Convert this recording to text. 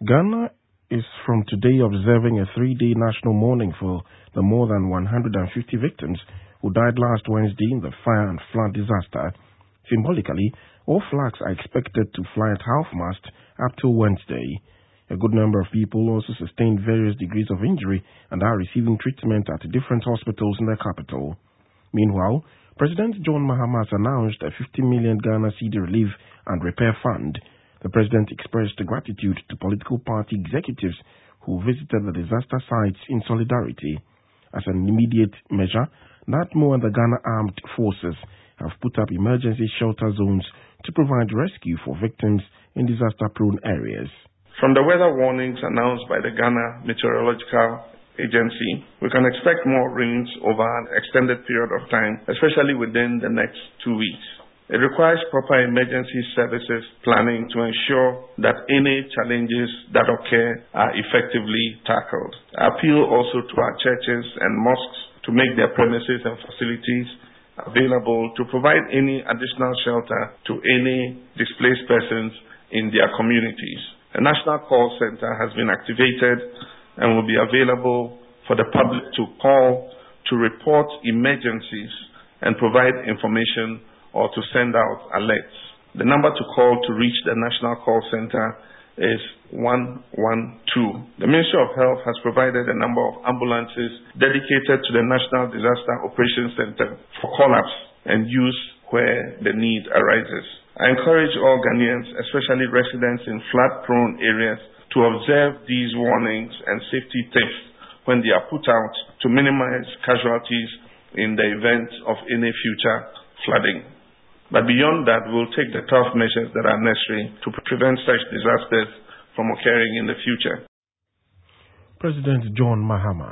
Ghana is from today observing a 3-day national mourning for the more than 150 victims who died last Wednesday in the fire and flood disaster. Symbolically, all flags are expected to fly at half-mast up till Wednesday. A good number of people also sustained various degrees of injury and are receiving treatment at different hospitals in the capital. Meanwhile, President John Mahama has announced a 50 million Ghana cedi relief and repair fund. The president expressed gratitude to political party executives who visited the disaster sites in solidarity. As an immediate measure, NATMO and the Ghana Armed Forces have put up emergency shelter zones to provide rescue for victims in disaster-prone areas. From the weather warnings announced by the Ghana Meteorological Agency, we can expect more rains over an extended period of time, especially within the next 2 weeks. It requires proper emergency services planning to ensure that any challenges that occur are effectively tackled. I appeal also to our churches and mosques to make their premises and facilities available to provide any additional shelter to any displaced persons in their communities. A national call center has been activated and will be available for the public to call to report emergencies and provide information or to send out alerts. The number to call to reach the National Call Center is 112. The Ministry of Health has provided a number of ambulances dedicated to the National Disaster Operations Center for call-ups and use where the need arises. I encourage all Ghanaians, especially residents in flood-prone areas, to observe these warnings and safety tips when they are put out to minimize casualties in the event of any future flooding. But beyond that, we'll take the tough measures that are necessary to prevent such disasters from occurring in the future. President John Mahama.